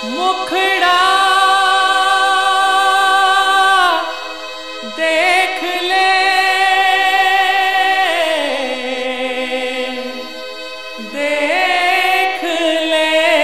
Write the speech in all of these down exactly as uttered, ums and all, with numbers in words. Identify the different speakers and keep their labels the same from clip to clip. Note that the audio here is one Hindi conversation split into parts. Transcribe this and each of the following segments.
Speaker 1: मुखड़ा देख ले, देख ले।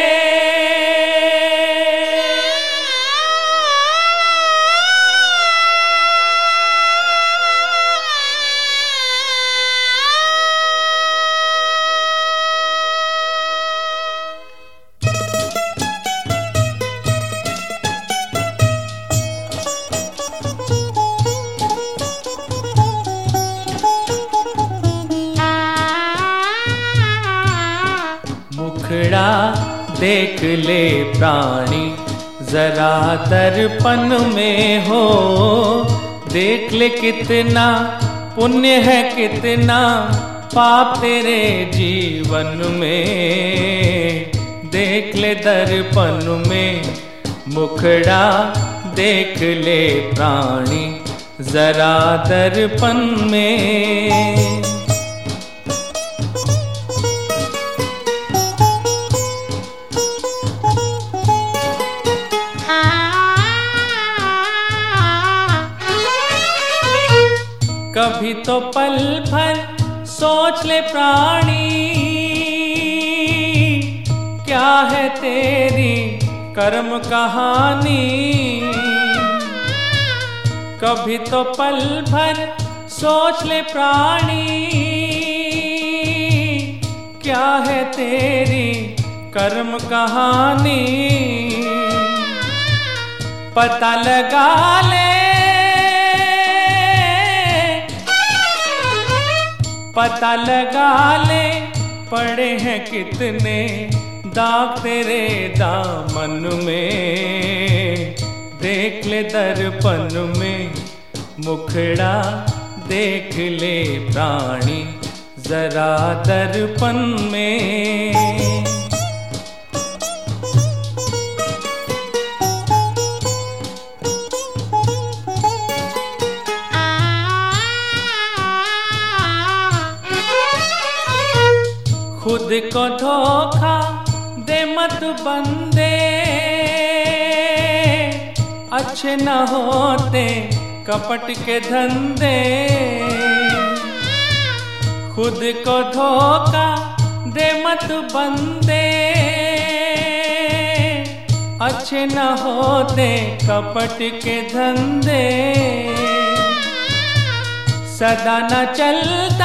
Speaker 1: मुखड़ा देख ले प्राणी जरा दर्पण में हो, देख ले कितना पुण्य है कितना पाप तेरे जीवन में, देख ले दर्पण में। मुखड़ा देख ले प्राणी जरा दर्पण में। कभी तो पल भर सोच ले प्राणी, क्या है तेरी कर्म कहानी। कभी तो पल भर सोच ले प्राणी, क्या है तेरी कर्म कहानी। पता लगा ले, पता लगा ले, पड़े हैं कितने दाग तेरे दामन में, देख ले दर्पण में। मुखड़ा देख ले प्राणी जरा दर्पण में। खुद को धोखा दे मत बंदे, अच्छे न होते कपट के धंधे। खुद को धोखा दे मत बंदे, अच्छे न होते कपट के धंधे। सदा न चलता,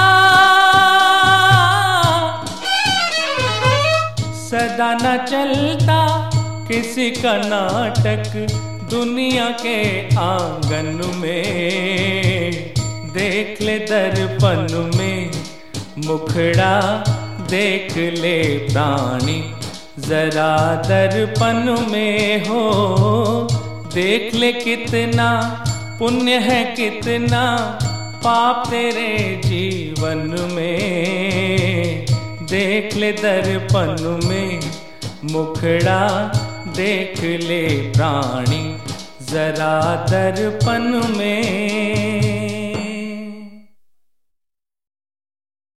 Speaker 1: सदा न चलता किसी का नाटक दुनिया के आंगन में, देख ले दर्पण में। मुखड़ा देख ले प्राणी जरा दर्पण में हो, देख ले कितना पुण्य है कितना पाप तेरे जीवन में, देख ले दर्पण में। मुखड़ा देख ले प्राणी जरा दर्पण में।